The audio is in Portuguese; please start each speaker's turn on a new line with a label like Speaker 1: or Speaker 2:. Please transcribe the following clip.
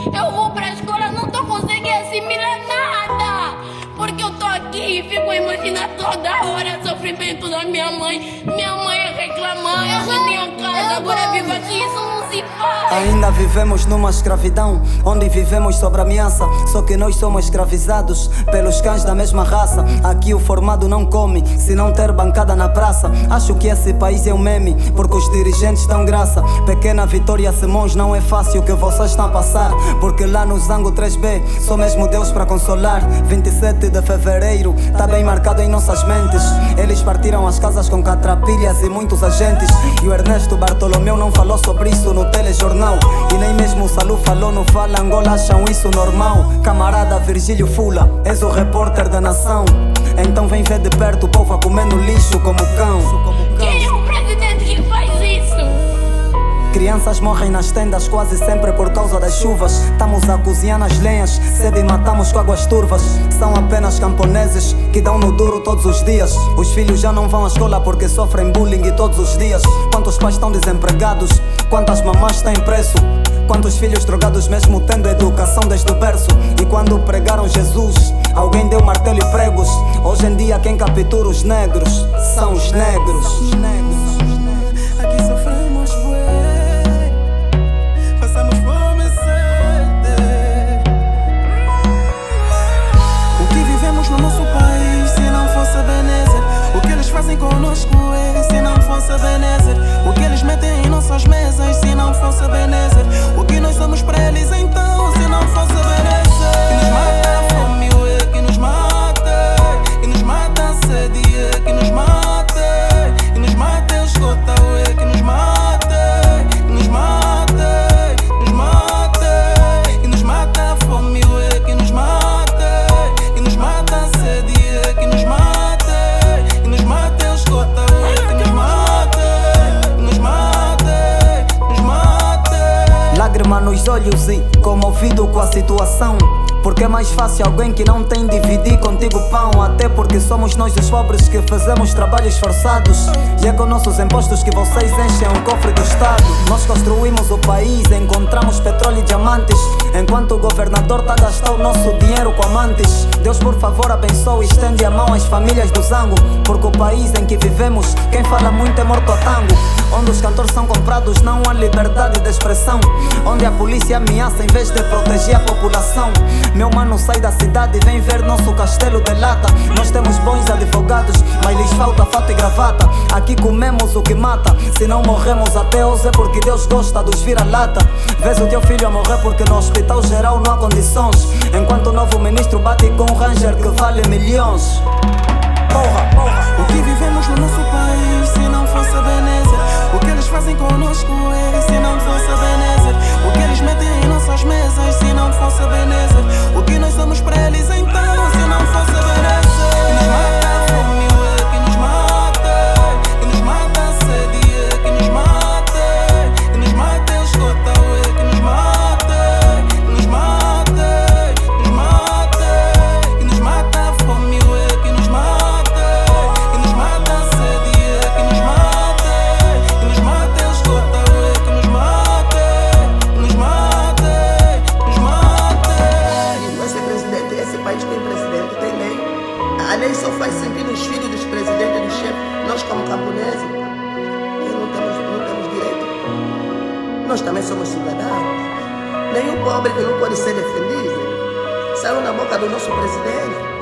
Speaker 1: Eu vou pra escola, não tô conseguindo assimilar nada. Porque eu tô aqui e fico imaginando toda hora o sofrimento da minha mãe. Minha mãe reclamando, eu vendi a casa, agora vivo aqui, isso não se faz.
Speaker 2: Ainda vivemos numa escravidão, onde vivemos sob ameaça. Só que nós somos escravizados pelos cães da mesma raça. Aqui o formado não come, se não ter bancada na praça. Acho que esse país é um meme, porque os dirigentes dão graça. Pequena Vitória Simões, não é fácil o que vocês estão a passar. Porque lá no Zango 3B, só mesmo Deus para consolar. 27 de fevereiro, tá bem marcado em nossas mentes. Eles partiram as casas com catrapilhas e muitos agentes. E o Ernesto Bartolomeu não falou sobre isso no telejornal. E nem mesmo o Salu falou no Fala Angola, acham isso normal. Camarada Virgílio Fula, és o repórter da nação. Então vem ver de perto o povo a comendo lixo como cão.
Speaker 1: Quem é o presidente que faz isso?
Speaker 2: Crianças morrem nas tendas quase sempre por causa das chuvas. Estamos a cozinhar nas lenhas, sede e matamos com águas turvas. São apenas camponeses que dão no duro todos os dias. Os filhos já não vão à escola porque sofrem bullying todos os dias. Quantos pais estão desempregados? Quantas mamães têm preço? Quantos filhos drogados mesmo tendo educação desde o berço? E quando pregaram Jesus, alguém deu martelo e pregos. Hoje em dia quem captura os negros são os negros.
Speaker 3: Aqui sofremos bué, passamos fome e sede. O que vivemos no nosso país, se não fosse Ebenezer? O que eles fazem conosco é, se não fosse Ebenezer? O que eles metem em nossas mesas, se não fosse Ebenezer? O que nós somos para eles então, se não fosse Ebenezer? Que nos mata a fome, ué, que nos mata. Que nos mata a sede, é, que nos mata. Que nos mata a esgota, ué, que nos mata. Que nos mata, nos mata. Que nos mata a fome, ué, que nos mata. Que nos mata a sede, é, que nos mata. Que nos mata a esgota, ué, que nos mata. Que nos mata, nos mata.
Speaker 2: Lágrima nos olhos e comovido com a situação. Porque é mais fácil alguém que não tem dividir contigo pão. Até porque somos nós os pobres que fazemos trabalhos forçados. E é com nossos impostos que vocês enchem o cofre do Estado. Nós construímos o país, encontramos petróleo e diamantes, enquanto o governador tá a gastar o nosso dinheiro com amantes. Deus por favor abençoe e estende a mão às famílias do Zango. Porque o país em que vivemos, quem fala muito é morto a tango. Onde os cantores são comprados, não há liberdade de expressão. Onde a polícia ameaça em vez de proteger a população. Meu mano sai da cidade e vem ver nosso castelo de lata. Nós temos bons advogados, mas lhes falta fato e gravata. Aqui comemos o que mata, se não morremos até hoje é porque Deus gosta dos vira-lata. Vês o teu filho a morrer porque no hospital geral não há condições, enquanto o novo ministro bate com um Ranger que vale milhões.
Speaker 3: O que vivemos no nosso país, se não fosse Ebenezer? O que eles fazem conosco é, se não fosse Ebenezer? O que eles metem em nossas mesas, se não fosse Ebenezer? O que nós somos para eles então, se não fosse Ebenezer? Que nos mata a fome, é, que nos mata. Que nos mata a sede, é, que nos mata. Que nos mata a esgota, é, que nos mata. Que nos mata, nos mata. Que nos mata a fome, é, que nos mata. Que nos mata a sede, é, que nos mata. Que nos mata a esgota, é, que nos mata. Que nos mata, nos mata.
Speaker 4: Esse presidente, esse país tem presidente, tem lei. A lei só faz sentido nos filhos dos presidentes e dos chefes. Nós como camponeses não temos direito. Nós também somos cidadãos. Nenhum pobre que não pode ser defendido saiu na boca do nosso presidente.